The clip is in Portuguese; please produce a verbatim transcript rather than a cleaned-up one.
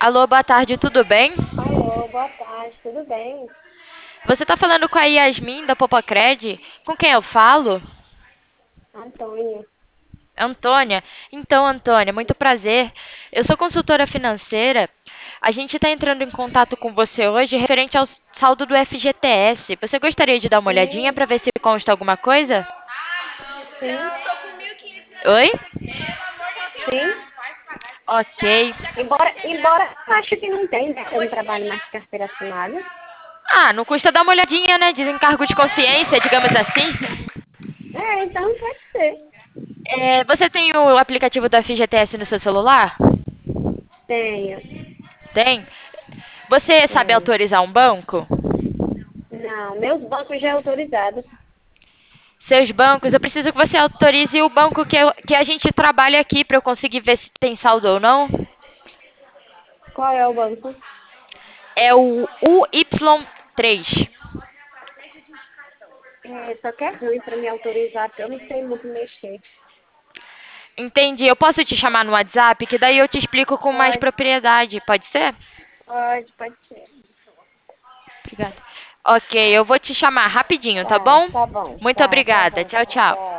Alô, boa tarde, tudo bem? Alô, boa tarde, tudo bem? Você tá falando com a Yasmin da Popacred? Com quem eu falo? Antônia. Antônia. Então, Antônia, muito prazer. Eu sou consultora financeira. A gente está entrando em contato com você hoje referente ao saldo do F G T S. Você gostaria de dar uma olhadinha Hum, para ver se consta alguma coisa? sim, Oi? sim. Ok. Embora, embora eu acho que não tem, né? Eu não trabalho mais de carteira assinada. Ah, não custa dar uma olhadinha, né? Desencargo de consciência, digamos assim. É, então pode ser. É, você tem o aplicativo do F G T S no seu celular? Tenho, Tem? Você sabe tenho. autorizar um banco? Não, meus bancos já é autorizado. Seus bancos, eu preciso que você autorize o banco que, eu- que a gente trabalha aqui para eu conseguir ver se tem saldo ou não. Qual é o banco? É o U Y três. É, só que é ruim para me autorizar, porque eu não sei muito mexer. Entendi. Eu posso te chamar no WhatsApp, que daí eu te explico com mais Pode, propriedade. Pode ser? pode, pode ser. Obrigada. Ok, eu vou te chamar rapidinho, tá Tá, bom? tá bom, Muito tá, tá obrigada. bom. Tchau, tchau. Tchau.